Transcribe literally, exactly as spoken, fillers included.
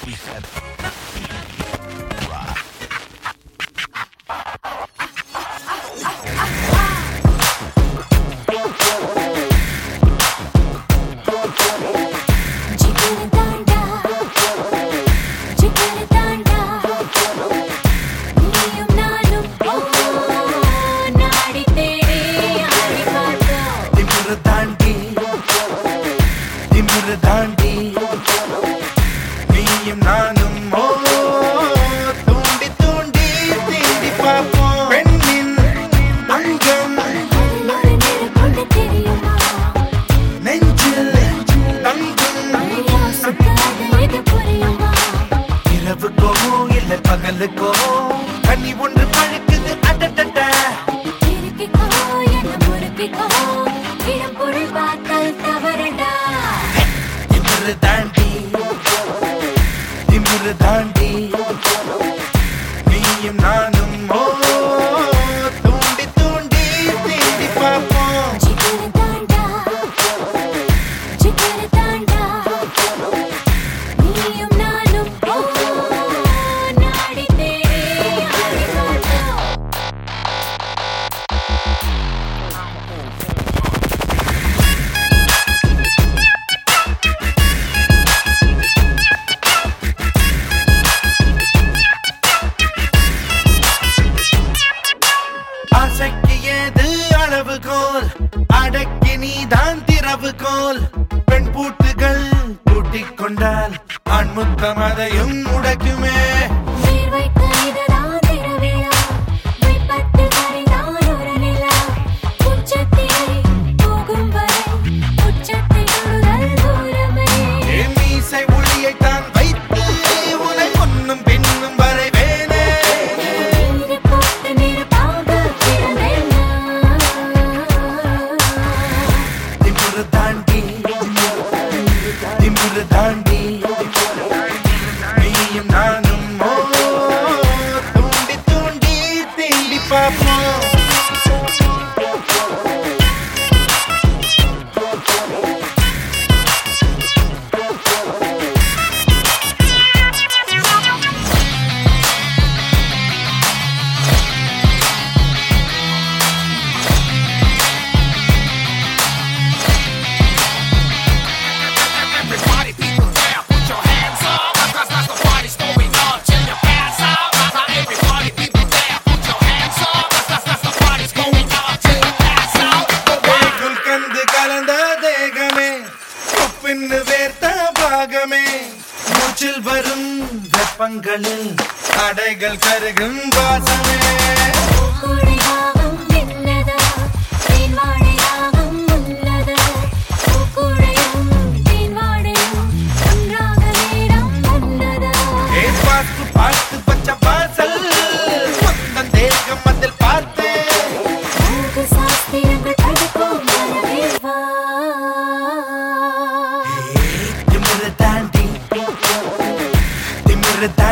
We said தாண்டி நீயும் நானும் ஓ தூண்டி தூண்டி தீண்டி பார்ப்போம் பெண்ணின் அங்கம் நெஞ்சில் தங்கும் இரவுக்கோ இல்லை பகலுக்கோ கனி ஒன்று பழுக்குது அடடட தாண்டி திமிரு தாண்டி நீயும் நானும் ஓ தூண்டி தூண்டி தீண்டி பார்ப்போம் அளவுகோல் அடக்கி நீதான் திறவுகோல் பெண் பூட்டுகள் பூட்டிக் கொண்டால் ஆண் முத்தம் அதையும் முடக்குமே மீசை ஒளியை தான் வைத்து உனை பொன்னும் பெண்ணும் வரைவேனே தாண்டி திமிரு தாண்டி நீயும் நானும் ஓ தூண்டி தூண்டி தீண்டி பார்ப்போம் மூச்சில் வரும் வெப்பங்களில் அடைகள் கருகும் வாசமே பார்த்து பார்த்து பச்சை வாசல் சொந்தம் தேகம் அதில் பார்த்து தாண்டி திமிரு தாண்டி